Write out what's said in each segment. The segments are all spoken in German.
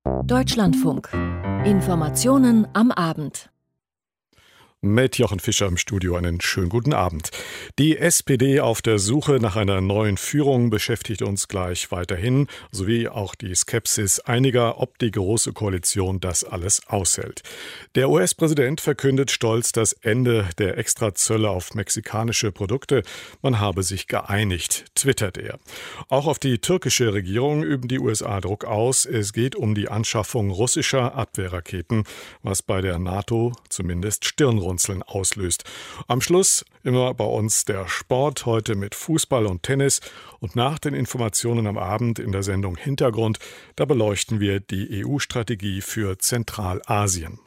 Deutschlandfunk. Informationen am Abend. Mit Jochen Fischer im Studio einen schönen guten Abend. Die SPD auf der Suche nach einer neuen Führung beschäftigt uns gleich weiterhin, sowie auch die Skepsis einiger, ob die Große Koalition das alles aushält. Der US-Präsident verkündet stolz das Ende der Extrazölle auf mexikanische Produkte. Man habe sich geeinigt, twittert er. Auch auf die türkische Regierung üben die USA Druck aus. Es geht um die Anschaffung russischer Abwehrraketen, was bei der NATO zumindest Stirnrunzeln auslöst. Am Schluss immer bei uns der Sport, heute mit Fußball und Tennis. Und nach den Informationen am Abend in der Sendung Hintergrund, da beleuchten wir die EU-Strategie für Zentralasien.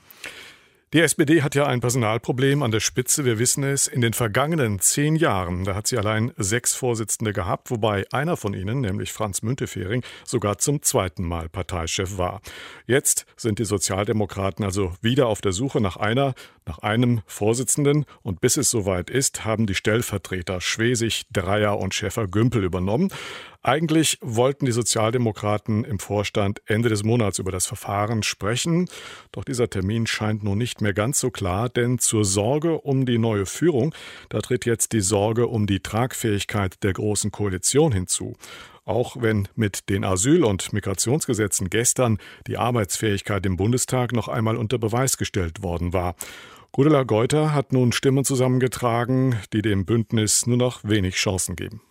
Die SPD hat ja ein Personalproblem an der Spitze, wir wissen es. In den vergangenen 10 Jahren, da hat sie allein 6 Vorsitzende gehabt, wobei einer von ihnen, nämlich Franz Müntefering, sogar zum 2. Mal Parteichef war. Jetzt sind die Sozialdemokraten also wieder auf der Suche nach einem Vorsitzenden. Und bis es soweit ist, haben die Stellvertreter Schwesig, Dreyer und Schäfer-Gümbel übernommen. Eigentlich wollten die Sozialdemokraten im Vorstand Ende des Monats über das Verfahren sprechen. Doch dieser Termin scheint nun nicht mehr ganz so klar, denn zur Sorge um die neue Führung, da tritt jetzt die Sorge um die Tragfähigkeit der Großen Koalition hinzu. Auch wenn mit den Asyl- und Migrationsgesetzen gestern die Arbeitsfähigkeit im Bundestag noch einmal unter Beweis gestellt worden war. Gudula Geuter hat nun Stimmen zusammengetragen, die dem Bündnis nur noch wenig Chancen geben.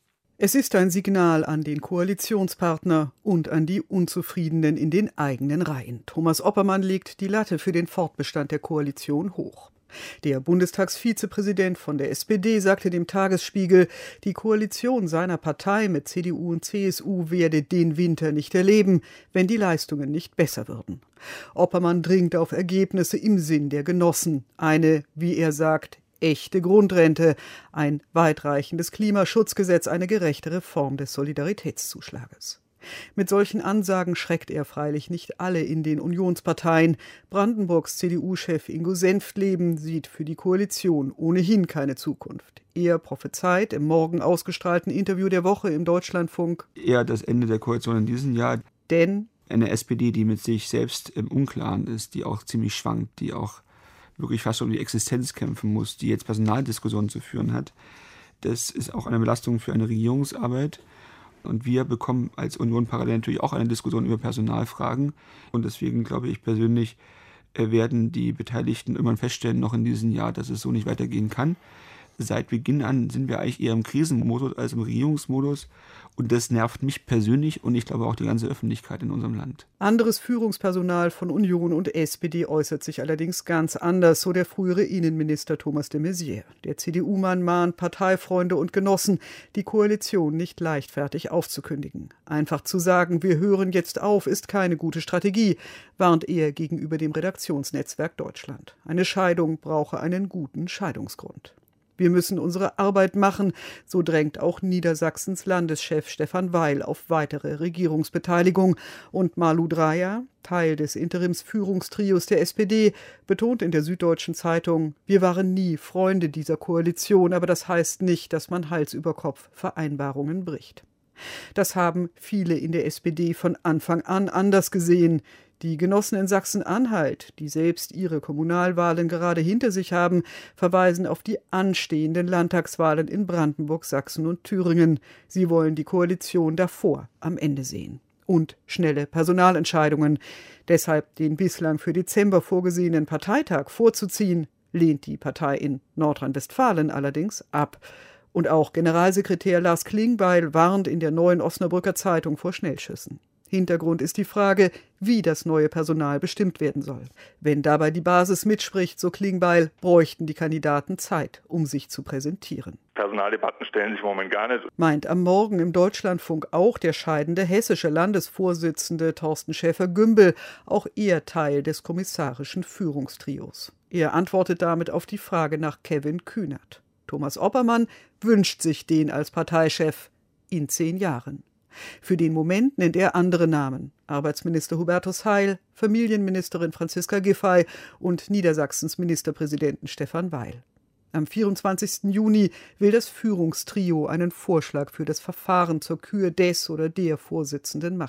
Es ist ein Signal an den Koalitionspartner und an die Unzufriedenen in den eigenen Reihen. Thomas Oppermann legt die Latte für den Fortbestand der Koalition hoch. Der Bundestagsvizepräsident von der SPD sagte dem Tagesspiegel, die Koalition seiner Partei mit CDU und CSU werde den Winter nicht erleben, wenn die Leistungen nicht besser würden. Oppermann dringt auf Ergebnisse im Sinn der Genossen. Eine, wie er sagt, echte Grundrente, ein weitreichendes Klimaschutzgesetz, eine gerechtere Form des Solidaritätszuschlages. Mit solchen Ansagen schreckt er freilich nicht alle in den Unionsparteien. Brandenburgs CDU-Chef Ingo Senftleben sieht für die Koalition ohnehin keine Zukunft. Er prophezeit im morgen ausgestrahlten Interview der Woche im Deutschlandfunk eher das Ende der Koalition in diesem Jahr. Denn eine SPD, die mit sich selbst im Unklaren ist, die auch ziemlich schwankt, die auch wirklich fast um die Existenz kämpfen muss, die jetzt Personaldiskussionen zu führen hat. Das ist auch eine Belastung für eine Regierungsarbeit. Und wir bekommen als Union parallel natürlich auch eine Diskussion über Personalfragen. Und deswegen glaube ich persönlich, werden die Beteiligten irgendwann feststellen, noch in diesem Jahr, dass es so nicht weitergehen kann. Seit Beginn an sind wir eigentlich eher im Krisenmodus als im Regierungsmodus. Und das nervt mich persönlich und ich glaube auch die ganze Öffentlichkeit in unserem Land. Anderes Führungspersonal von Union und SPD äußert sich allerdings ganz anders, so der frühere Innenminister Thomas de Maizière. Der CDU-Mann mahnt Parteifreunde und Genossen, die Koalition nicht leichtfertig aufzukündigen. Einfach zu sagen, wir hören jetzt auf, ist keine gute Strategie, warnt er gegenüber dem Redaktionsnetzwerk Deutschland. Eine Scheidung brauche einen guten Scheidungsgrund. Wir müssen unsere Arbeit machen, so drängt auch Niedersachsens Landeschef Stefan Weil auf weitere Regierungsbeteiligung. Und Malu Dreyer, Teil des Interimsführungstrios der SPD, betont in der Süddeutschen Zeitung, wir waren nie Freunde dieser Koalition, aber das heißt nicht, dass man Hals über Kopf Vereinbarungen bricht. Das haben viele in der SPD von Anfang an anders gesehen. Die Genossen in Sachsen-Anhalt, die selbst ihre Kommunalwahlen gerade hinter sich haben, verweisen auf die anstehenden Landtagswahlen in Brandenburg, Sachsen und Thüringen. Sie wollen die Koalition davor am Ende sehen. Und schnelle Personalentscheidungen. Deshalb den bislang für Dezember vorgesehenen Parteitag vorzuziehen, lehnt die Partei in Nordrhein-Westfalen allerdings ab. Und auch Generalsekretär Lars Klingbeil warnt in der Neuen Osnabrücker Zeitung vor Schnellschüssen. Hintergrund ist die Frage, wie das neue Personal bestimmt werden soll. Wenn dabei die Basis mitspricht, so Klingbeil, bräuchten die Kandidaten Zeit, um sich zu präsentieren. Personaldebatten stellen sich im Moment gar nicht. Meint am Morgen im Deutschlandfunk auch der scheidende hessische Landesvorsitzende Thorsten Schäfer-Gümbel, auch er Teil des kommissarischen Führungstrios. Er antwortet damit auf die Frage nach Kevin Kühnert. Thomas Oppermann wünscht sich den als Parteichef in 10 Jahren. Für den Moment nennt er andere Namen. Arbeitsminister Hubertus Heil, Familienministerin Franziska Giffey und Niedersachsens Ministerpräsidenten Stefan Weil. Am 24. Juni will das Führungstrio einen Vorschlag für das Verfahren zur Kür des oder der Vorsitzenden machen.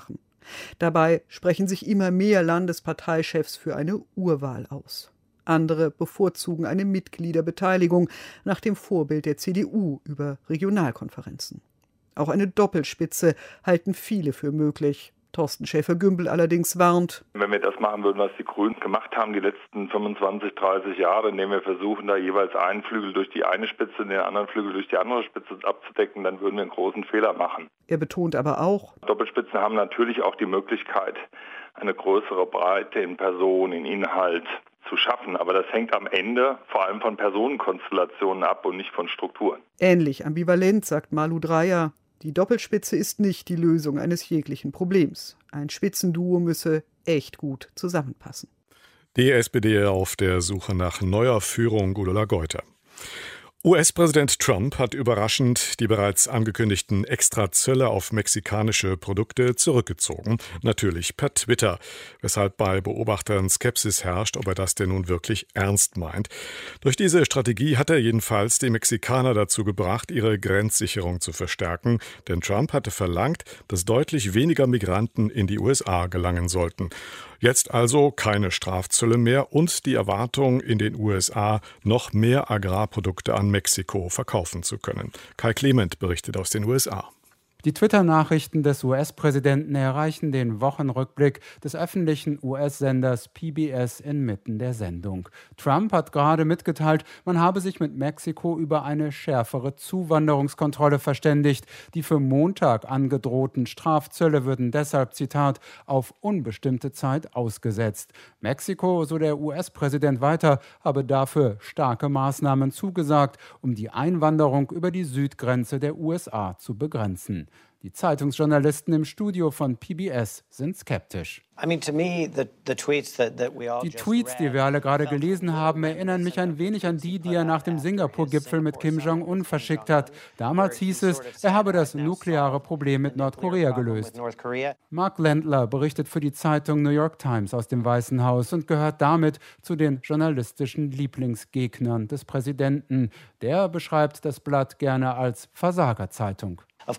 Dabei sprechen sich immer mehr Landesparteichefs für eine Urwahl aus. Andere bevorzugen eine Mitgliederbeteiligung nach dem Vorbild der CDU über Regionalkonferenzen. Auch eine Doppelspitze halten viele für möglich. Thorsten Schäfer-Gümbel allerdings warnt: Wenn wir das machen würden, was die Grünen gemacht haben die letzten 25, 30 Jahre, indem wir versuchen, da jeweils einen Flügel durch die eine Spitze und den anderen Flügel durch die andere Spitze abzudecken, dann würden wir einen großen Fehler machen. Er betont aber auch: Doppelspitzen haben natürlich auch die Möglichkeit, eine größere Breite in Person, in Inhalt zu schaffen. Aber das hängt am Ende vor allem von Personenkonstellationen ab und nicht von Strukturen. Ähnlich ambivalent sagt Malu Dreyer: Die Doppelspitze ist nicht die Lösung eines jeglichen Problems. Ein Spitzenduo müsse echt gut zusammenpassen. Die SPD auf der Suche nach neuer Führung. Gudula Geuter. US-Präsident Trump hat überraschend die bereits angekündigten Extrazölle auf mexikanische Produkte zurückgezogen, natürlich per Twitter, weshalb bei Beobachtern Skepsis herrscht, ob er das denn nun wirklich ernst meint. Durch diese Strategie hat er jedenfalls die Mexikaner dazu gebracht, ihre Grenzsicherung zu verstärken, denn Trump hatte verlangt, dass deutlich weniger Migranten in die USA gelangen sollten. Jetzt also keine Strafzölle mehr und die Erwartung, in den USA noch mehr Agrarprodukte an Mexiko verkaufen zu können. Kai Clement berichtet aus den USA. Die Twitter-Nachrichten des US-Präsidenten erreichen den Wochenrückblick des öffentlichen US-Senders PBS inmitten der Sendung. Trump hat gerade mitgeteilt, man habe sich mit Mexiko über eine schärfere Zuwanderungskontrolle verständigt. Die für Montag angedrohten Strafzölle würden deshalb, Zitat, auf unbestimmte Zeit ausgesetzt. Mexiko, so der US-Präsident weiter, habe dafür starke Maßnahmen zugesagt, um die Einwanderung über die Südgrenze der USA zu begrenzen. Die Zeitungsjournalisten im Studio von PBS sind skeptisch. Die Tweets, die wir alle gerade gelesen haben, erinnern mich ein wenig an die er nach dem Singapur-Gipfel mit Kim Jong-un verschickt hat. Damals hieß es, er habe das nukleare Problem mit Nordkorea gelöst. Mark Landler berichtet für die Zeitung New York Times aus dem Weißen Haus und gehört damit zu den journalistischen Lieblingsgegnern des Präsidenten. Der beschreibt das Blatt gerne als Versagerzeitung.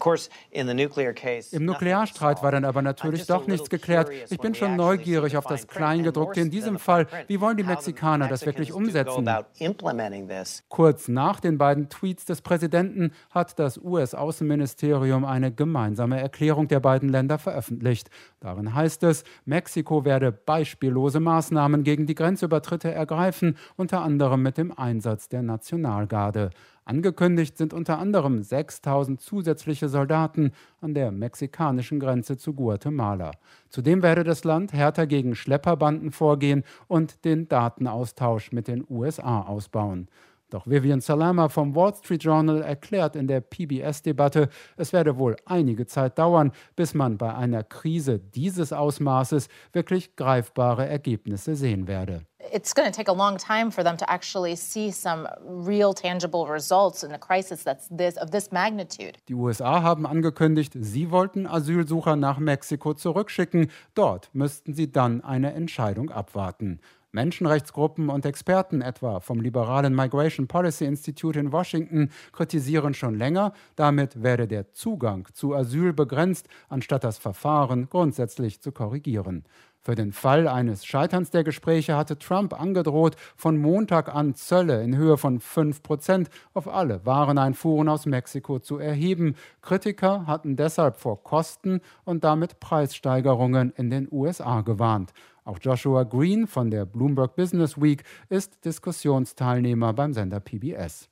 Im Nuklearstreit war dann aber natürlich doch nichts geklärt. Ich bin schon neugierig auf das Kleingedruckte in diesem Fall. Wie wollen die Mexikaner das wirklich umsetzen? Kurz nach den beiden Tweets des Präsidenten hat das US-Außenministerium eine gemeinsame Erklärung der beiden Länder veröffentlicht. Darin heißt es, Mexiko werde beispiellose Maßnahmen gegen die Grenzübertritte ergreifen, unter anderem mit dem Einsatz der Nationalgarde. Angekündigt sind unter anderem 6.000 zusätzliche Soldaten an der mexikanischen Grenze zu Guatemala. Zudem werde das Land härter gegen Schlepperbanden vorgehen und den Datenaustausch mit den USA ausbauen. Doch Vivian Salama vom Wall Street Journal erklärt in der PBS-Debatte, es werde wohl einige Zeit dauern, bis man bei einer Krise dieses Ausmaßes wirklich greifbare Ergebnisse sehen werde. It's going to take a long time for them to actually see some real tangible results in a crisis of this magnitude. Die USA haben angekündigt, sie wollten Asylsucher nach Mexiko zurückschicken. Dort müssten sie dann eine Entscheidung abwarten. Menschenrechtsgruppen und Experten, etwa vom liberalen Migration Policy Institute in Washington, kritisieren schon länger, damit werde der Zugang zu Asyl begrenzt, anstatt das Verfahren grundsätzlich zu korrigieren. Für den Fall eines Scheiterns der Gespräche hatte Trump angedroht, von Montag an Zölle in Höhe von 5% auf alle Wareneinfuhren aus Mexiko zu erheben. Kritiker hatten deshalb vor Kosten und damit Preissteigerungen in den USA gewarnt. Auch Joshua Green von der Bloomberg Business Week ist Diskussionsteilnehmer beim Sender PBS.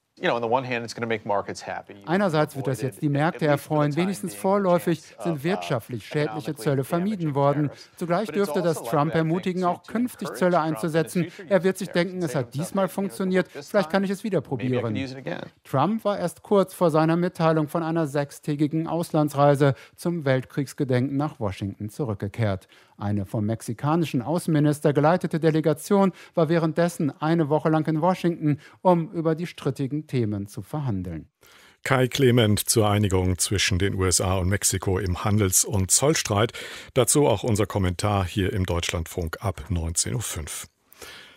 Einerseits wird das jetzt die Märkte erfreuen. Wenigstens vorläufig sind wirtschaftlich schädliche Zölle vermieden worden. Zugleich dürfte das Trump ermutigen, auch künftig Zölle einzusetzen. Er wird sich denken, es hat diesmal funktioniert, vielleicht kann ich es wieder probieren. Trump war erst kurz vor seiner Mitteilung von einer 6-tägigen Auslandsreise zum Weltkriegsgedenken nach Washington zurückgekehrt. Eine vom mexikanischen Außenminister geleitete Delegation war währenddessen eine Woche lang in Washington, um über die strittigen Themen zu verhandeln. Kai Clement zur Einigung zwischen den USA und Mexiko im Handels- und Zollstreit. Dazu auch unser Kommentar hier im Deutschlandfunk ab 19:05 Uhr.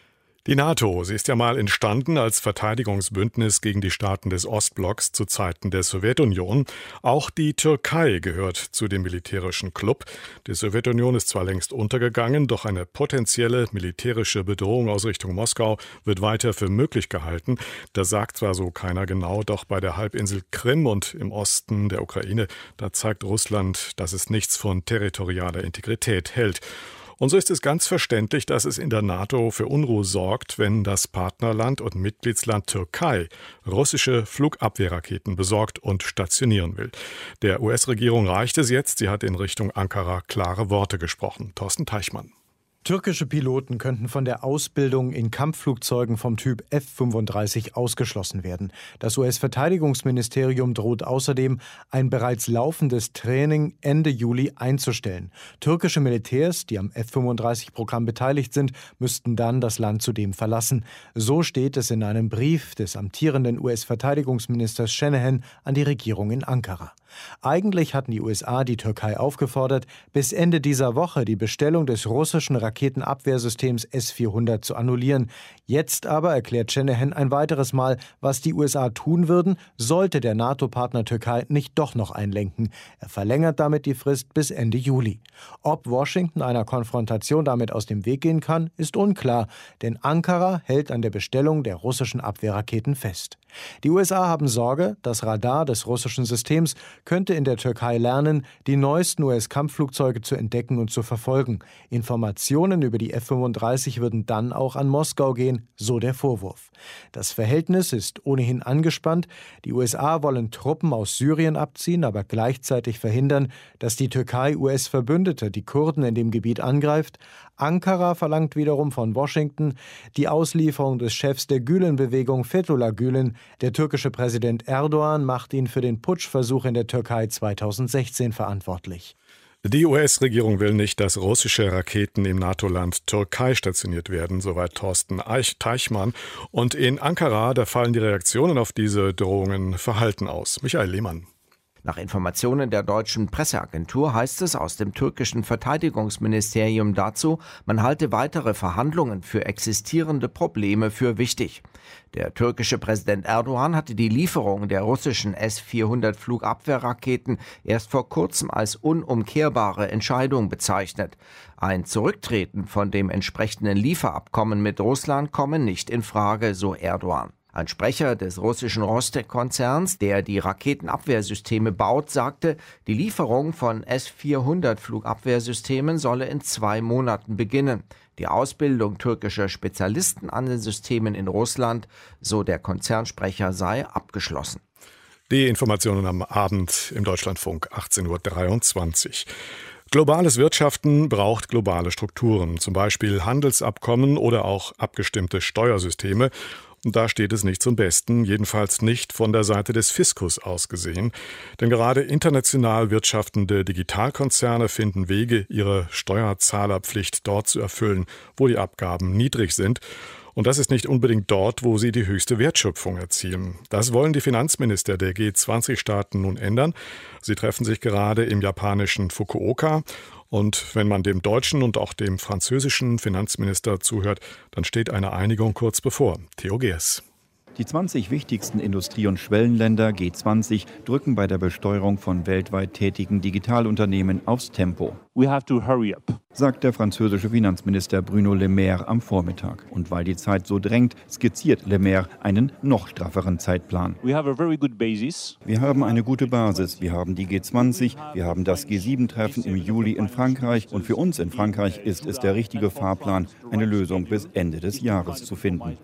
Die NATO, sie ist ja mal entstanden als Verteidigungsbündnis gegen die Staaten des Ostblocks zu Zeiten der Sowjetunion. Auch die Türkei gehört zu dem militärischen Club. Die Sowjetunion ist zwar längst untergegangen, doch eine potenzielle militärische Bedrohung aus Richtung Moskau wird weiter für möglich gehalten. Das sagt zwar so keiner genau, doch bei der Halbinsel Krim und im Osten der Ukraine, da zeigt Russland, dass es nichts von territorialer Integrität hält. Und so ist es ganz verständlich, dass es in der NATO für Unruhe sorgt, wenn das Partnerland und Mitgliedsland Türkei russische Flugabwehrraketen besorgt und stationieren will. Der US-Regierung reicht es jetzt, sie hat in Richtung Ankara klare Worte gesprochen. Thorsten Teichmann. Türkische Piloten könnten von der Ausbildung in Kampfflugzeugen vom Typ F-35 ausgeschlossen werden. Das US-Verteidigungsministerium droht außerdem, ein bereits laufendes Training Ende Juli einzustellen. Türkische Militärs, die am F-35-Programm beteiligt sind, müssten dann das Land zudem verlassen. So steht es in einem Brief des amtierenden US-Verteidigungsministers Shanahan an die Regierung in Ankara. Eigentlich hatten die USA die Türkei aufgefordert, bis Ende dieser Woche die Bestellung des russischen Raketenabwehrsystems S-400 zu annullieren. Jetzt aber erklärt Shanahan ein weiteres Mal, was die USA tun würden, sollte der NATO-Partner Türkei nicht doch noch einlenken. Er verlängert damit die Frist bis Ende Juli. Ob Washington einer Konfrontation damit aus dem Weg gehen kann, ist unklar, denn Ankara hält an der Bestellung der russischen Abwehrraketen fest. Die USA haben Sorge, das Radar des russischen Systems könnte in der Türkei lernen, die neuesten US-Kampfflugzeuge zu entdecken und zu verfolgen. Informationen über die F-35 würden dann auch an Moskau gehen, so der Vorwurf. Das Verhältnis ist ohnehin angespannt. Die USA wollen Truppen aus Syrien abziehen, aber gleichzeitig verhindern, dass die Türkei US-Verbündete die Kurden in dem Gebiet angreift. Ankara verlangt wiederum von Washington die Auslieferung des Chefs der Gülen-Bewegung Fethullah Gülen. Der türkische Präsident Erdogan macht ihn für den Putschversuch in der Türkei 2016 verantwortlich. Die US-Regierung will nicht, dass russische Raketen im NATO-Land Türkei stationiert werden, soweit Thorsten Teichmann. Und in Ankara, da fallen die Reaktionen auf diese Drohungen verhalten aus. Michael Lehmann. Nach Informationen der deutschen Presseagentur heißt es aus dem türkischen Verteidigungsministerium dazu, man halte weitere Verhandlungen für existierende Probleme für wichtig. Der türkische Präsident Erdogan hatte die Lieferung der russischen S-400 Flugabwehrraketen erst vor kurzem als unumkehrbare Entscheidung bezeichnet. Ein Zurücktreten von dem entsprechenden Lieferabkommen mit Russland komme nicht in Frage, so Erdogan. Ein Sprecher des russischen Rostec-Konzerns, der die Raketenabwehrsysteme baut, sagte, die Lieferung von S-400 Flugabwehrsystemen solle in 2 Monaten beginnen. Die Ausbildung türkischer Spezialisten an den Systemen in Russland, so der Konzernsprecher, sei abgeschlossen. Die Informationen am Abend im Deutschlandfunk 18:23 Uhr. Globales Wirtschaften braucht globale Strukturen, zum Beispiel Handelsabkommen oder auch abgestimmte Steuersysteme. Und da steht es nicht zum Besten, jedenfalls nicht von der Seite des Fiskus aus gesehen. Denn gerade international wirtschaftende Digitalkonzerne finden Wege, ihre Steuerzahlerpflicht dort zu erfüllen, wo die Abgaben niedrig sind. Und das ist nicht unbedingt dort, wo sie die höchste Wertschöpfung erzielen. Das wollen die Finanzminister der G20-Staaten nun ändern. Sie treffen sich gerade im japanischen Fukuoka. Und wenn man dem deutschen und auch dem französischen Finanzminister zuhört, dann steht eine Einigung kurz bevor. Theo Geers. Die 20 wichtigsten Industrie- und Schwellenländer G20 drücken bei der Besteuerung von weltweit tätigen Digitalunternehmen aufs Tempo. We have to hurry up, sagt der französische Finanzminister Bruno Le Maire am Vormittag. Und weil die Zeit so drängt, skizziert Le Maire einen noch strafferen Zeitplan. We have a very good basis. Wir haben eine gute Basis. Wir haben die G20, wir haben das G7-Treffen im Juli in Frankreich. Und für uns in Frankreich ist es der richtige Fahrplan, eine Lösung bis Ende des Jahres zu finden.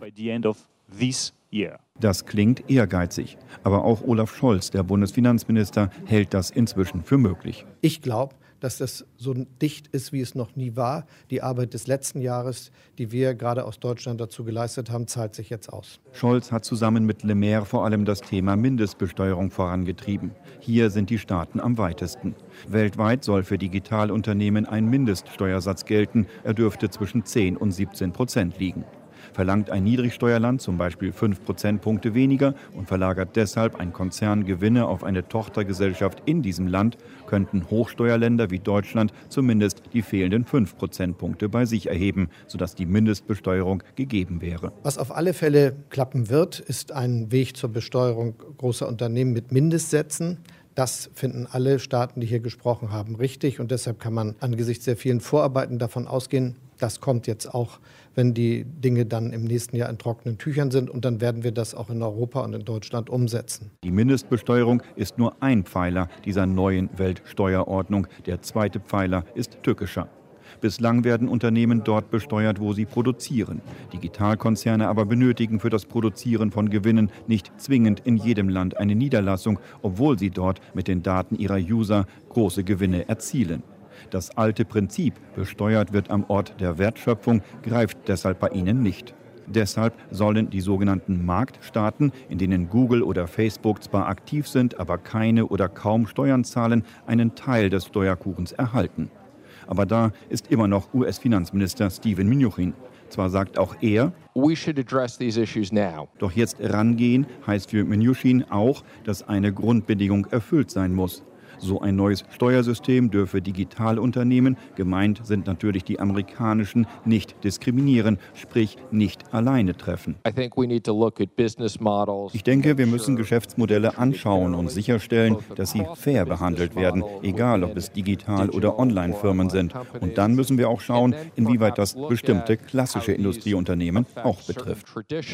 Das klingt ehrgeizig. Aber auch Olaf Scholz, der Bundesfinanzminister, hält das inzwischen für möglich. Ich glaube, dass das so dicht ist, wie es noch nie war. Die Arbeit des letzten Jahres, die wir gerade aus Deutschland dazu geleistet haben, zahlt sich jetzt aus. Scholz hat zusammen mit Le Maire vor allem das Thema Mindestbesteuerung vorangetrieben. Hier sind die Staaten am weitesten. Weltweit soll für Digitalunternehmen ein Mindeststeuersatz gelten. Er dürfte zwischen 10 und 17% liegen. Verlangt ein Niedrigsteuerland zum Beispiel 5 Prozentpunkte weniger und verlagert deshalb ein Konzern Gewinne auf eine Tochtergesellschaft in diesem Land, könnten Hochsteuerländer wie Deutschland zumindest die fehlenden 5 Prozentpunkte bei sich erheben, sodass die Mindestbesteuerung gegeben wäre. Was auf alle Fälle klappen wird, ist ein Weg zur Besteuerung großer Unternehmen mit Mindestsätzen. Das finden alle Staaten, die hier gesprochen haben, richtig. Und deshalb kann man angesichts der vielen Vorarbeiten davon ausgehen, das kommt jetzt auch, wenn die Dinge dann im nächsten Jahr in trockenen Tüchern sind. Und dann werden wir das auch in Europa und in Deutschland umsetzen. Die Mindestbesteuerung ist nur ein Pfeiler dieser neuen Weltsteuerordnung. Der zweite Pfeiler ist tückischer. Bislang werden Unternehmen dort besteuert, wo sie produzieren. Digitalkonzerne aber benötigen für das Produzieren von Gewinnen nicht zwingend in jedem Land eine Niederlassung, obwohl sie dort mit den Daten ihrer User große Gewinne erzielen. Das alte Prinzip, besteuert wird am Ort der Wertschöpfung, greift deshalb bei ihnen nicht. Deshalb sollen die sogenannten Marktstaaten, in denen Google oder Facebook zwar aktiv sind, aber keine oder kaum Steuern zahlen, einen Teil des Steuerkuchens erhalten. Aber da ist immer noch US-Finanzminister Steven Mnuchin. Zwar sagt auch er, doch jetzt rangehen heißt für Mnuchin auch, dass eine Grundbedingung erfüllt sein muss. So ein neues Steuersystem dürfe Digitalunternehmen, gemeint sind natürlich die amerikanischen, nicht diskriminieren, sprich nicht alleine treffen. Ich denke, wir müssen Geschäftsmodelle anschauen und sicherstellen, dass sie fair behandelt werden, egal ob es Digital- oder Online-Firmen sind. Und dann müssen wir auch schauen, inwieweit das bestimmte klassische Industrieunternehmen auch betrifft.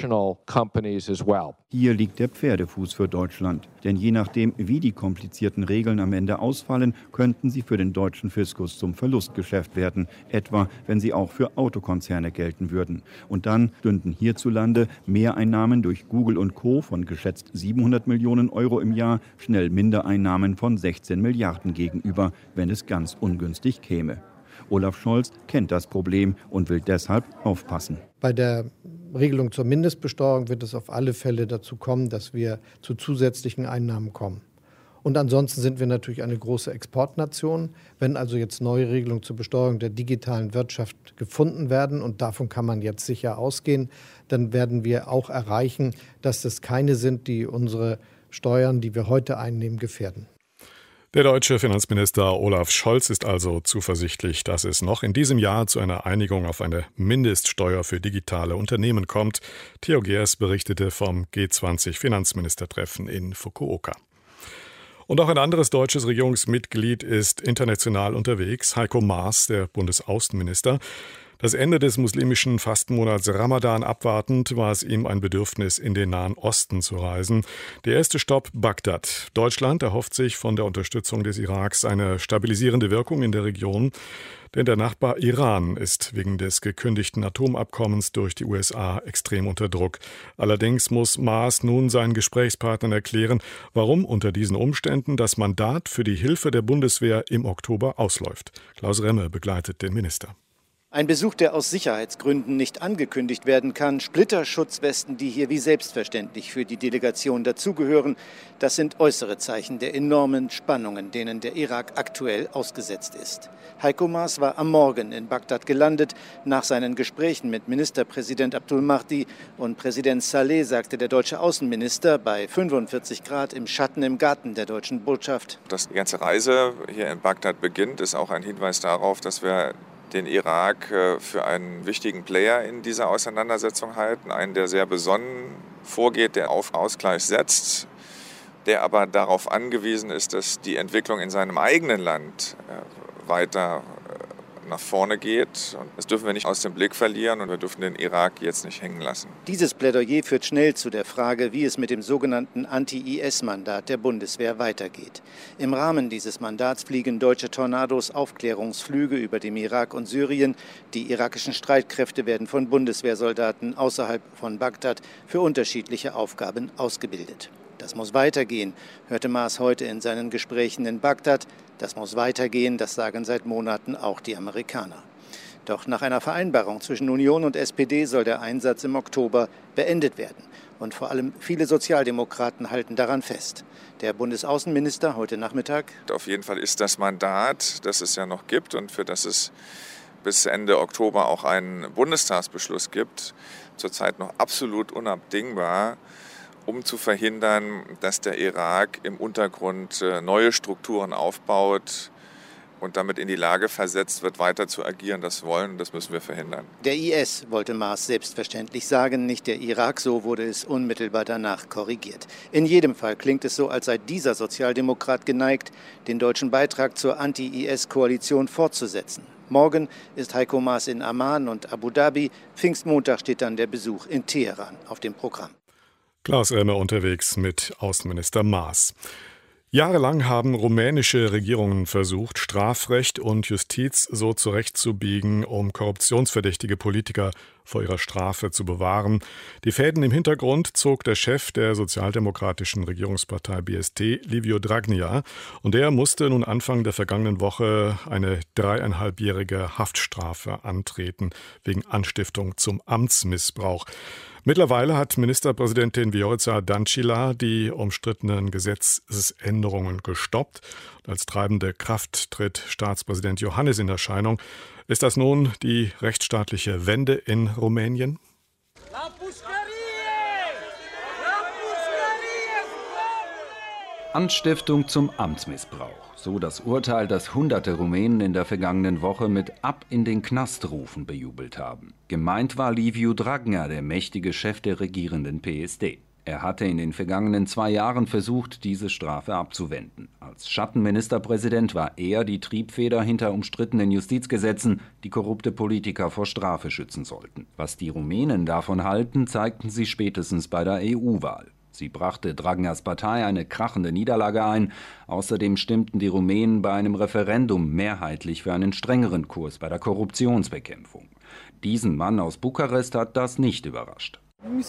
Hier liegt der Pferdefuß für Deutschland. Denn je nachdem, wie die komplizierten Regeln am Ende ausfallen, könnten sie für den deutschen Fiskus zum Verlustgeschäft werden, etwa wenn sie auch für Autokonzerne gelten würden. Und dann stünden hierzulande Mehreinnahmen durch Google und Co. von geschätzt 700 Millionen Euro im Jahr schnell Mindereinnahmen von 16 Milliarden gegenüber, wenn es ganz ungünstig käme. Olaf Scholz kennt das Problem und will deshalb aufpassen. Bei der Regelung zur Mindestbesteuerung wird es auf alle Fälle dazu kommen, dass wir zu zusätzlichen Einnahmen kommen. Und ansonsten sind wir natürlich eine große Exportnation. Wenn also jetzt neue Regelungen zur Besteuerung der digitalen Wirtschaft gefunden werden, und davon kann man jetzt sicher ausgehen, dann werden wir auch erreichen, dass das keine sind, die unsere Steuern, die wir heute einnehmen, gefährden. Der deutsche Finanzminister Olaf Scholz ist also zuversichtlich, dass es noch in diesem Jahr zu einer Einigung auf eine Mindeststeuer für digitale Unternehmen kommt. Theo Geers berichtete vom G20-Finanzministertreffen in Fukuoka. Und auch ein anderes deutsches Regierungsmitglied ist international unterwegs, Heiko Maas, der Bundesaußenminister. Das Ende des muslimischen Fastenmonats Ramadan abwartend, war es ihm ein Bedürfnis, in den Nahen Osten zu reisen. Der erste Stopp Bagdad. Deutschland erhofft sich von der Unterstützung des Iraks eine stabilisierende Wirkung in der Region. Denn der Nachbar Iran ist wegen des gekündigten Atomabkommens durch die USA extrem unter Druck. Allerdings muss Maas nun seinen Gesprächspartnern erklären, warum unter diesen Umständen das Mandat für die Hilfe der Bundeswehr im Oktober ausläuft. Klaus Remme begleitet den Minister. Ein Besuch, der aus Sicherheitsgründen nicht angekündigt werden kann. Splitterschutzwesten, die hier wie selbstverständlich für die Delegation dazugehören. Das sind äußere Zeichen der enormen Spannungen, denen der Irak aktuell ausgesetzt ist. Heiko Maas war am Morgen in Bagdad gelandet. Nach seinen Gesprächen mit Ministerpräsident Abdul Mahdi und Präsident Saleh sagte der deutsche Außenminister bei 45 Grad im Schatten im Garten der deutschen Botschaft: Dass die ganze Reise hier in Bagdad beginnt, ist auch ein Hinweis darauf, dass wir den Irak für einen wichtigen Player in dieser Auseinandersetzung halten. Einen, der sehr besonnen vorgeht, der auf Ausgleich setzt, der aber darauf angewiesen ist, dass die Entwicklung in seinem eigenen Land weiter nach vorne geht. Und das dürfen wir nicht aus dem Blick verlieren und wir dürfen den Irak jetzt nicht hängen lassen. Dieses Plädoyer führt schnell zu der Frage, wie es mit dem sogenannten Anti-IS-Mandat der Bundeswehr weitergeht. Im Rahmen dieses Mandats fliegen deutsche Tornados Aufklärungsflüge über dem Irak und Syrien. Die irakischen Streitkräfte werden von Bundeswehrsoldaten außerhalb von Bagdad für unterschiedliche Aufgaben ausgebildet. Das muss weitergehen, hörte Maas heute in seinen Gesprächen in Bagdad. Das muss weitergehen, das sagen seit Monaten auch die Amerikaner. Doch nach einer Vereinbarung zwischen Union und SPD soll der Einsatz im Oktober beendet werden. Und vor allem viele Sozialdemokraten halten daran fest. Der Bundesaußenminister heute Nachmittag: Auf jeden Fall ist das Mandat, das es ja noch gibt und für das es bis Ende Oktober auch einen Bundestagsbeschluss gibt, zurzeit noch absolut unabdingbar, um zu verhindern, dass der Irak im Untergrund neue Strukturen aufbaut und damit in die Lage versetzt wird, weiter zu agieren. Das müssen wir verhindern. Der IS, wollte Maas selbstverständlich sagen, nicht der Irak, so wurde es unmittelbar danach korrigiert. In jedem Fall klingt es so, als sei dieser Sozialdemokrat geneigt, den deutschen Beitrag zur Anti-IS-Koalition fortzusetzen. Morgen ist Heiko Maas in Amman und Abu Dhabi. Pfingstmontag steht dann der Besuch in Teheran auf dem Programm. Klaus Remmer unterwegs mit Außenminister Maas. Jahrelang haben rumänische Regierungen versucht, Strafrecht und Justiz so zurechtzubiegen, um korruptionsverdächtige Politiker vor ihrer Strafe zu bewahren. Die Fäden im Hintergrund zog der Chef der sozialdemokratischen Regierungspartei BSD, Liviu Dragnea, und der musste nun Anfang der vergangenen Woche eine 3,5-jährige Haftstrafe antreten wegen Anstiftung zum Amtsmissbrauch. Mittlerweile hat Ministerpräsidentin Viorica Dăncilă die umstrittenen Gesetzesänderungen gestoppt. Als treibende Kraft tritt Staatspräsident Iohannis in Erscheinung. Ist das nun die rechtsstaatliche Wende in Rumänien? Anstiftung zum Amtsmissbrauch. So das Urteil, das hunderte Rumänen in der vergangenen Woche mit Ab in den Knast rufen bejubelt haben. Gemeint war Liviu Dragnea, der mächtige Chef der regierenden PSD. Er hatte in den vergangenen 2 Jahren versucht, diese Strafe abzuwenden. Als Schattenministerpräsident war er die Triebfeder hinter umstrittenen Justizgesetzen, die korrupte Politiker vor Strafe schützen sollten. Was die Rumänen davon halten, zeigten sie spätestens bei der EU-Wahl. Sie brachte Dragneas Partei eine krachende Niederlage ein. Außerdem stimmten die Rumänen bei einem Referendum mehrheitlich für einen strengeren Kurs bei der Korruptionsbekämpfung. Diesen Mann aus Bukarest hat das nicht überrascht.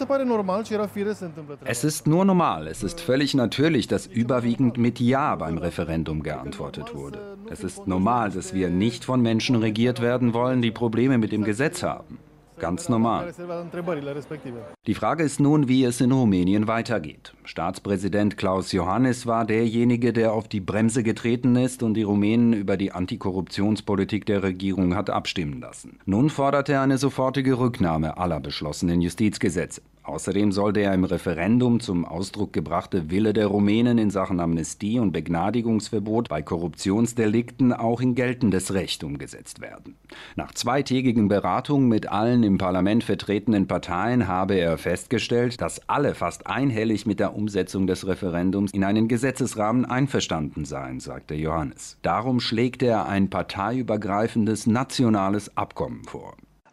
Es ist nur normal, es ist völlig natürlich, dass überwiegend mit Ja beim Referendum geantwortet wurde. Es ist normal, dass wir nicht von Menschen regiert werden wollen, die Probleme mit dem Gesetz haben. Ganz normal. Die Frage ist nun, wie es in Rumänien weitergeht. Staatspräsident Klaus Iohannis war derjenige, der auf die Bremse getreten ist und die Rumänen über die Antikorruptionspolitik der Regierung hat abstimmen lassen. Nun fordert er eine sofortige Rücknahme aller beschlossenen Justizgesetze. Außerdem soll der im Referendum zum Ausdruck gebrachte Wille der Rumänen in Sachen Amnestie und Begnadigungsverbot bei Korruptionsdelikten auch in geltendes Recht umgesetzt werden. Nach 2-tägigen Beratungen mit allen im Parlament vertretenen Parteien habe er festgestellt, dass alle fast einhellig mit der Umsetzung des Referendums in einen Gesetzesrahmen einverstanden seien, sagte Iohannis. Darum schlägt er ein parteiübergreifendes nationales Abkommen vor.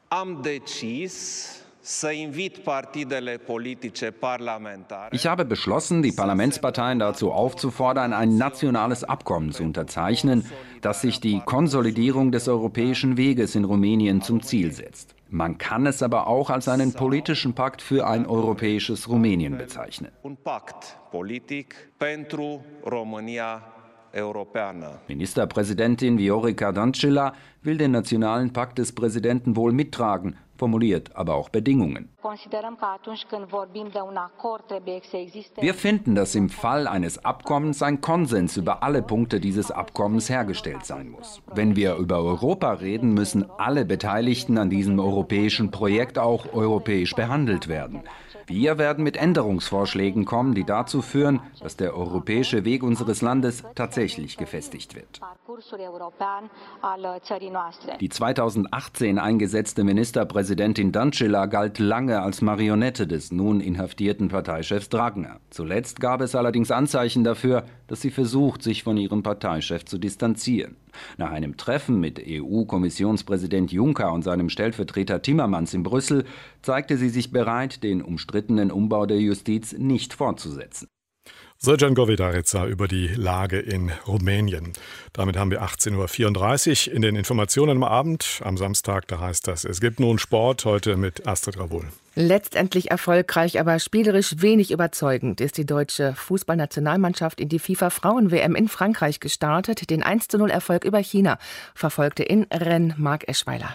Ich habe beschlossen, die Parlamentsparteien dazu aufzufordern, ein nationales Abkommen zu unterzeichnen, das sich die Konsolidierung des europäischen Weges in Rumänien zum Ziel setzt. Man kann es aber auch als einen politischen Pakt für ein europäisches Rumänien bezeichnen. Ministerpräsidentin Viorica Dăncilă will den nationalen Pakt des Präsidenten wohl mittragen, formuliert aber auch Bedingungen. Wir finden, dass im Fall eines Abkommens ein Konsens über alle Punkte dieses Abkommens hergestellt sein muss. Wenn wir über Europa reden, müssen alle Beteiligten an diesem europäischen Projekt auch europäisch behandelt werden. Wir werden mit Änderungsvorschlägen kommen, die dazu führen, dass der europäische Weg unseres Landes tatsächlich gefestigt wird. Die 2018 eingesetzte Ministerpräsidentin Dăncilă galt lange als Marionette des nun inhaftierten Parteichefs Dragnea. Zuletzt gab es allerdings Anzeichen dafür, dass sie versucht, sich von ihrem Parteichef zu distanzieren. Nach einem Treffen mit EU-Kommissionspräsident Juncker und seinem Stellvertreter Timmermans in Brüssel zeigte sie sich bereit, den umstrittenen Umbau der Justiz nicht fortzusetzen. Srdjan Govedarica über die Lage in Rumänien. Damit haben wir 18.34 Uhr in den Informationen am Abend. Am Samstag, da heißt das, es gibt nun Sport, heute mit Astrid Ravoul. Letztendlich erfolgreich, aber spielerisch wenig überzeugend ist die deutsche Fußballnationalmannschaft in die FIFA-Frauen-WM in Frankreich gestartet. Den 1:0-Erfolg über China verfolgte in Rennes Marc Eschweiler.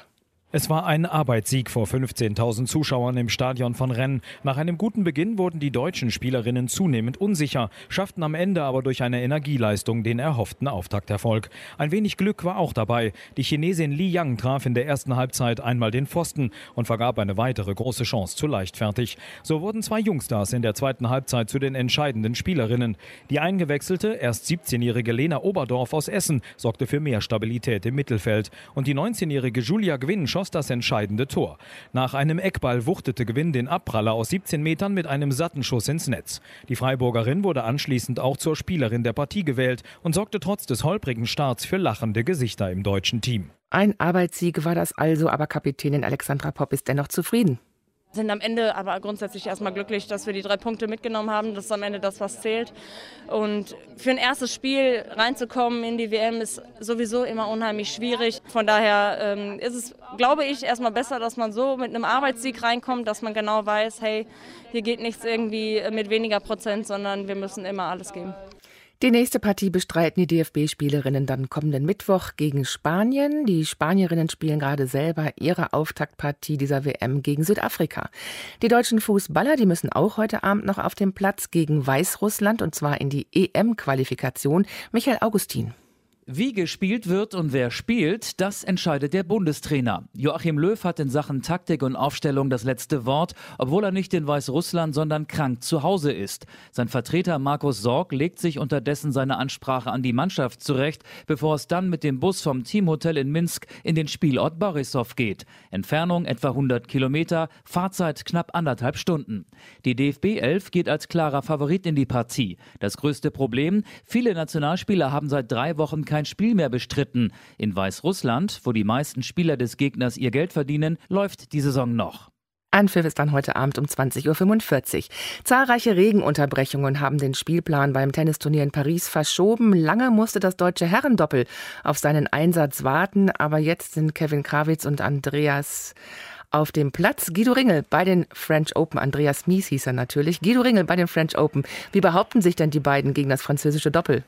Es war ein Arbeitssieg vor 15.000 Zuschauern im Stadion von Rennes. Nach einem guten Beginn wurden die deutschen Spielerinnen zunehmend unsicher, schafften am Ende aber durch eine Energieleistung den erhofften Auftakterfolg. Ein wenig Glück war auch dabei. Die Chinesin Li Yang traf in der ersten Halbzeit einmal den Pfosten und vergab eine weitere große Chance zu leichtfertig. So wurden 2 Jungstars in der zweiten Halbzeit zu den entscheidenden Spielerinnen. Die eingewechselte, erst 17-jährige Lena Oberdorf aus Essen sorgte für mehr Stabilität im Mittelfeld. Und die 19-jährige Julia Gwynn schoss das entscheidende Tor. Nach einem Eckball wuchtete Gwynn den Abpraller aus 17 Metern mit einem satten Schuss ins Netz. Die Freiburgerin wurde anschließend auch zur Spielerin der Partie gewählt und sorgte trotz des holprigen Starts für lachende Gesichter im deutschen Team. Ein Arbeitssieg war das also, aber Kapitänin Alexandra Popp ist dennoch zufrieden. Wir sind am Ende aber grundsätzlich erstmal glücklich, dass wir die 3 Punkte mitgenommen haben. Das ist am Ende das, was zählt. Und für ein erstes Spiel reinzukommen in die WM ist sowieso immer unheimlich schwierig. Von daher ist es, glaube ich, erstmal besser, dass man so mit einem Arbeitssieg reinkommt, dass man genau weiß, hey, hier geht nichts irgendwie mit weniger Prozent, sondern wir müssen immer alles geben. Die nächste Partie bestreiten die DFB-Spielerinnen dann kommenden Mittwoch gegen Spanien. Die Spanierinnen spielen gerade selber ihre Auftaktpartie dieser WM gegen Südafrika. Die deutschen Fußballer, die müssen auch heute Abend noch auf den Platz gegen Weißrussland, und zwar in die EM-Qualifikation. Michael Augustin. Wie gespielt wird und wer spielt, das entscheidet der Bundestrainer. Joachim Löw hat in Sachen Taktik und Aufstellung das letzte Wort, obwohl er nicht in Weißrussland, sondern krank zu Hause ist. Sein Vertreter Markus Sorg legt sich unterdessen seine Ansprache an die Mannschaft zurecht, bevor es dann mit dem Bus vom Teamhotel in Minsk in den Spielort Borissow geht. Entfernung etwa 100 Kilometer, Fahrzeit knapp 1,5 Stunden. Die DFB-11 geht als klarer Favorit in die Partie. Das größte Problem: viele Nationalspieler haben seit 3 Wochen kein Spiel mehr bestritten. In Weißrussland, wo die meisten Spieler des Gegners ihr Geld verdienen, läuft die Saison noch. Anpfiff ist dann heute Abend um 20.45 Uhr. Zahlreiche Regenunterbrechungen haben den Spielplan beim Tennisturnier in Paris verschoben. Lange musste das deutsche Herrendoppel auf seinen Einsatz warten, aber jetzt sind Kevin Krawitz und Andreas auf dem Platz. Guido Ringel bei den French Open. Andreas Mies hieß er natürlich. Guido Ringel bei den French Open. Wie behaupten sich denn die beiden gegen das französische Doppel?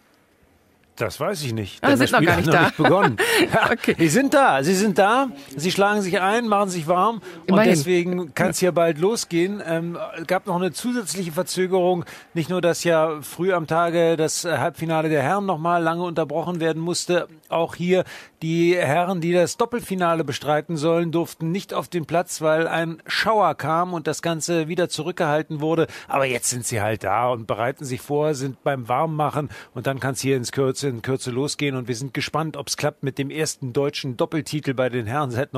Das weiß ich nicht. Ah, sind noch gar nicht da. Nicht begonnen. Ja, okay. Sie sind da. Sie schlagen sich ein, machen sich warm. Immerhin. Und deswegen kann es hier bald losgehen. Es gab noch eine zusätzliche Verzögerung. Nicht nur, dass ja früh am Tage das Halbfinale der Herren noch mal lange unterbrochen werden musste. Auch hier die Herren, die das Doppelfinale bestreiten sollen, durften nicht auf den Platz, weil ein Schauer kam und das Ganze wieder zurückgehalten wurde. Aber jetzt sind sie halt da und bereiten sich vor, sind beim Warmmachen. Und dann kann es hier in Kürze losgehen. Und wir sind gespannt, ob es klappt mit dem ersten deutschen Doppeltitel bei den Herren seit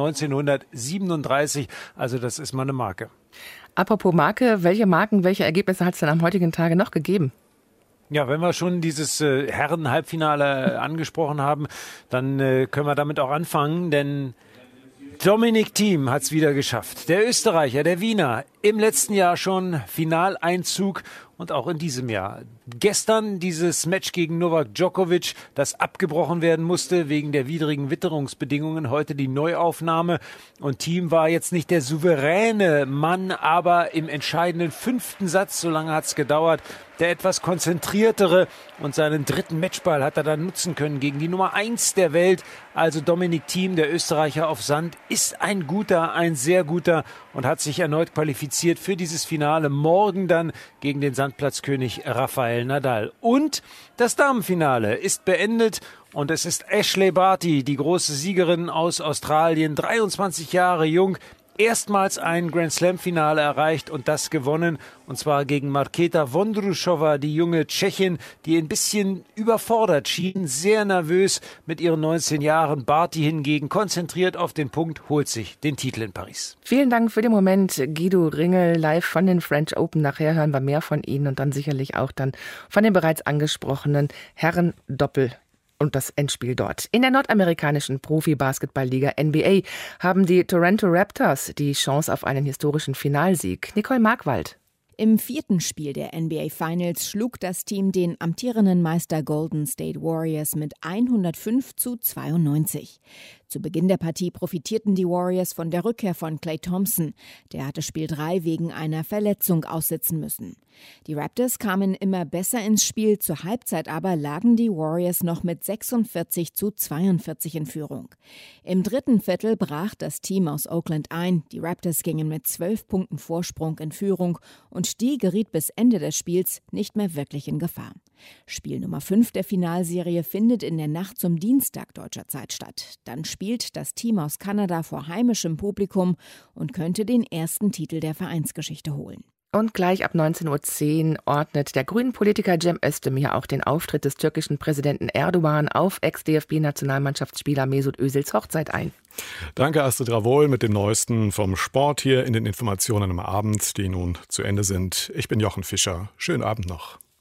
1937. Also das ist mal eine Marke. Apropos Marke, welche Ergebnisse hat es denn am heutigen Tage noch gegeben? Ja, wenn wir schon dieses Herren-Halbfinale angesprochen haben, dann können wir damit auch anfangen, denn Dominic Thiem hat es wieder geschafft. Der Österreicher, der Wiener, im letzten Jahr schon Finaleinzug und auch in diesem Jahr. Gestern dieses Match gegen Novak Djokovic, das abgebrochen werden musste wegen der widrigen Witterungsbedingungen. Heute die Neuaufnahme. Und Thiem war jetzt nicht der souveräne Mann, aber im entscheidenden 5. Satz, so lange hat es gedauert, der etwas konzentriertere, und seinen 3. Matchball hat er dann nutzen können gegen die Nummer 1 der Welt. Also Dominic Thiem, der Österreicher auf Sand, ist ein sehr guter und hat sich erneut qualifiziert für dieses Finale. Morgen dann gegen den Sandplatzkönig Rafael Nadal. Und das Damenfinale ist beendet. Und es ist Ashley Barty, die große Siegerin aus Australien, 23 Jahre jung, erstmals ein Grand-Slam-Finale erreicht und das gewonnen. Und zwar gegen Markéta Vondroušová, die junge Tschechin, die ein bisschen überfordert schien, sehr nervös mit ihren 19 Jahren. Barty hingegen konzentriert auf den Punkt, holt sich den Titel in Paris. Vielen Dank für den Moment, Guido Ringel, live von den French Open. Nachher hören wir mehr von Ihnen und dann sicherlich auch dann von den bereits angesprochenen Herren-Doppel und das Endspiel dort. In der nordamerikanischen Profi-Basketball-Liga NBA haben die Toronto Raptors die Chance auf einen historischen Finalsieg. Nicole Markwald. Im 4. Spiel der NBA Finals schlug das Team den amtierenden Meister Golden State Warriors mit 105:92. Zu Beginn der Partie profitierten die Warriors von der Rückkehr von Klay Thompson. Der hatte Spiel 3 wegen einer Verletzung aussitzen müssen. Die Raptors kamen immer besser ins Spiel, zur Halbzeit aber lagen die Warriors noch mit 46-42 in Führung. Im dritten Viertel brach das Team aus Oakland ein. Die Raptors gingen mit 12 Punkten Vorsprung in Führung und die geriet bis Ende des Spiels nicht mehr wirklich in Gefahr. Spiel Nummer 5 der Finalserie findet in der Nacht zum Dienstag deutscher Zeit statt. Dann spielt das Team aus Kanada vor heimischem Publikum und könnte den ersten Titel der Vereinsgeschichte holen. Und gleich ab 19.10 Uhr ordnet der Grünen-Politiker Cem Özdemir auch den Auftritt des türkischen Präsidenten Erdogan auf Ex-DFB-Nationalmannschaftsspieler Mesut Özils Hochzeit ein. Danke Astrid Ravoll mit dem Neuesten vom Sport hier in den Informationen am Abend, die nun zu Ende sind. Ich bin Jochen Fischer. Schönen Abend noch.